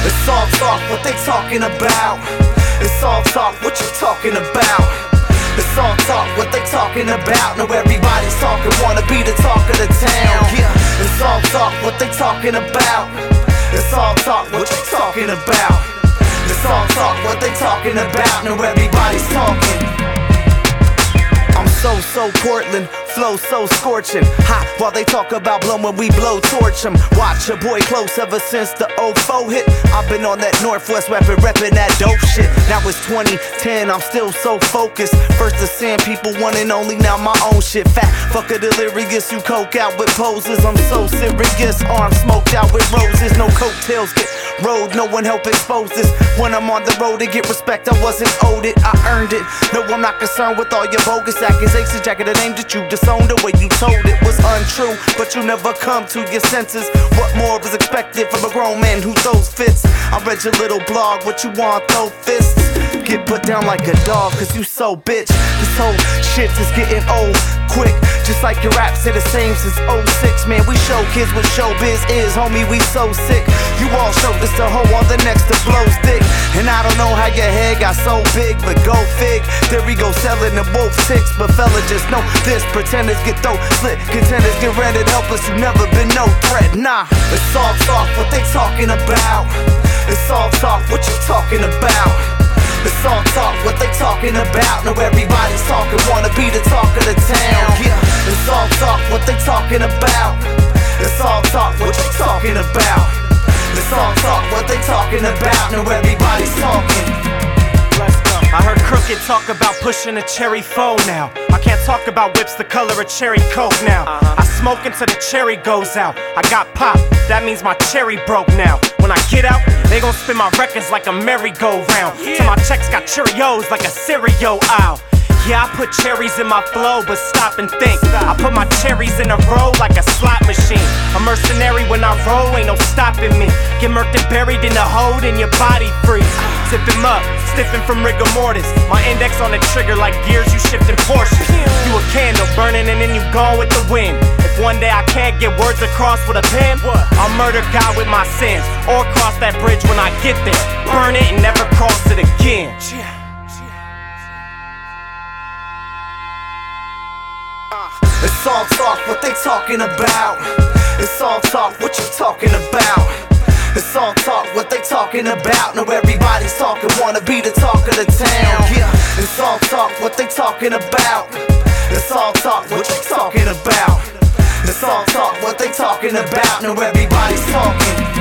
It's all talk, what they talking about? It's all talk, what you talking about? It's all talk, what they talking about? Now everybody's talking, wanna be the talk of the town. Yeah, it's all talk, what they talking about? It's all talk, what you talking about? It's all talk, what they talking about? Now everybody's talking. I'm so Portland, flow so scorching. Hot while they talk about blowing, we blow torch 'em. Watch your boy close ever since the 04 hit. I've been on that Northwest reppin' that dope shit. Now it's 2010, I'm still so focused. First to send people one and only, now my own shit. Fat fucker delirious, you coke out with poses. I'm so serious, arms smoked out with roses. No coattails get rode, no one help expose this. When I'm on the road to get respect, I wasn't owed it, I earned it. No, I'm not concerned with all your bogus accusations. Jacking the name that you disowned, the way you told it was untrue. But you never come to your senses. What more was expected from a grown man who throws fits? I read your little blog, what you want, throw fists? Get put down like a dog, cause you so bitch. This whole shit is getting old quick. Just like your raps are the same since 06. Man, we show kids what showbiz is, homie, we so sick. You all showed us the hoe on the next to blow's dick. And I don't know how your head got so big, but go fig. There we go selling the wolf six. But fella, just know this, pretenders get throat slit, contenders get rendered helpless. You never been no threat, nah. It's all talk, what they talking about? It's all talk, what you talking about? It's all talk, what they talking about? Now everybody's talking, wanna be the talk of the town. Yeah, it's all talk, what they talking about? It's all talk, what you talking about? It's all talk, what they talking about? Now everybody's talking. Let's go. I heard Crooked talk about pushing a cherry foe now. I can't talk about whips the color of cherry coke now. I smoke until the cherry goes out. I got pop, that means my cherry broke now. When I get out, they gon' spin my records like a merry-go-round. Till my checks got Cheerios like a cereal aisle. Yeah, I put cherries in my flow, but stop and think. I put my cherries in a row like a slot machine. A mercenary when I roll, ain't no stopping me. Get murked and buried in the hold and your body freeze. Sip him up, stiffin' from rigor mortis. My index on the trigger like gears you shifting Porsches. You a candle burning and then you gone with the wind. If one day I can't get words across with a pen, I'll murder God with my sins, or cross that bridge when I get there. Burn it and never cross it again. It's all talk, what they talking about? It's all talk, what you talking about? It's all talk, what they talking about? Now everybody's talking, wanna be the talk of the town. Yeah, it's all talk, what they talking about? It's all talk, what you talking about? It's all talk, what they talking about? Now everybody's talking.